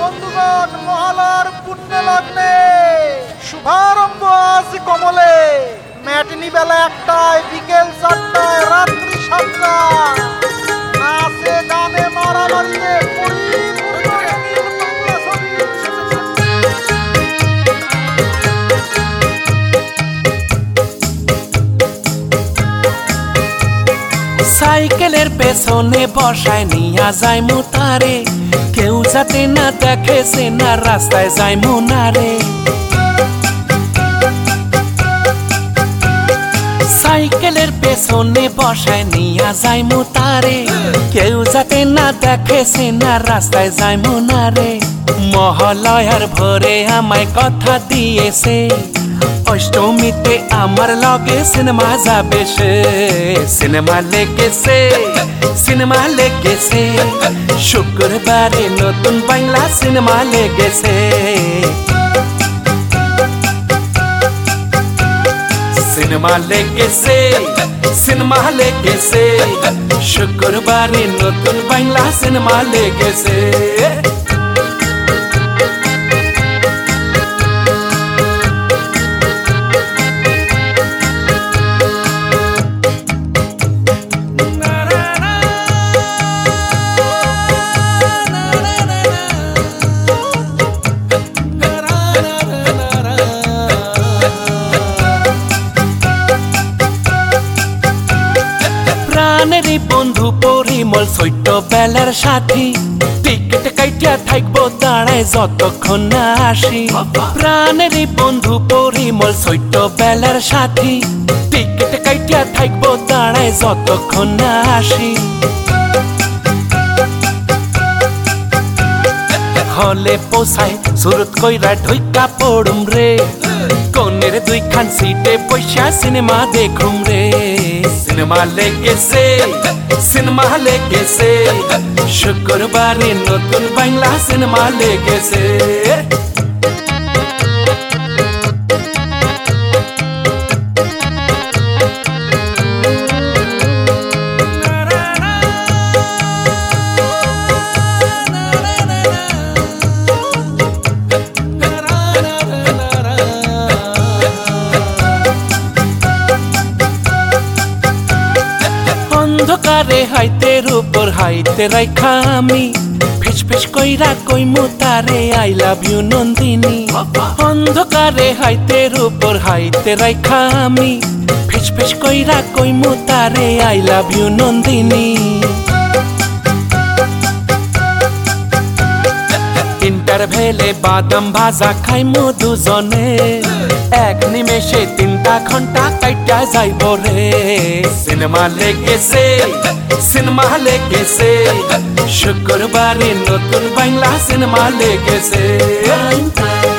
বন্ধুগণ, মহালয়ার পুণ্য লগ্নে শুভারম্ভ আজ কমলে। ম্যাটিনি বেলা 1টায়, বিকেল 4টায়, রাত্রি 7টায়। নাচে গানে মারামারিতে সাইকেলের পেছনে বসায় নিয়া যায় মুতারে, কেউ যাতে না দেখে সে না রাস্তায় যায় মুনারে। সাইকেলের পেছনে বসায় নিয়া যায় মুতারে, কেউ যাতে না দেখে সে না রাস্তায় যায় মুনারে। মহালয়ার ভোরে আমায় কথা দিয়েছে, অষ্টমীতে আমার লগে সিনেমা যাবে সে। সিনেমা লেগেছে শুক্রবারে নতুন বাংলা সিনেমা লেগেছে। সিনেমা লেগেছে শুক্রবারে নতুন বাংলা সিনেমা লেগেছে। প্রাণেরই বন্ধু পরিমল ছোট্ট বেলার সাথী, টিকিট কাইটিয়া থাকবো দাঁড়ায় যতক্ষণ না আসি। প্রাণেরই বন্ধু পরিমল ছোট্ট বেলার সাথী, টিকিট কাইটিয়া থাকবো দাঁড়ায় যতক্ষণ না আসি। হলে পোষায় সুরত কইরা ঢুইকা পড়ুম রে, কোনের 2খান সিটে পয়সা সিনেমা দেখুম রে। সিনেমা লেগেছে শুক্রবারে নতুন বাংলা সিনেমা লেগেছে। অন্ধকারে হাইতের উপর হাইতে রাইখা আমি, ফিস ফিস কইরা কইমু তারে আই লাভ ইউ নন্দিনী। অন্ধকারে হাইতের উপর হাইতে রাইখা আমি, ফিস ফিস কইরা কইমু তারে আই লাভ ইউ নন্দিনী। ইন্টারভেলে বাদাম ভাজা খাইমু দুজনে, এক নিমেষে 3টা ঘন্টা কাইটা যাইব রে। সিনেমা লেগেছে শুক্রবারে নতুন বাংলা সিনেমা লেগেছে।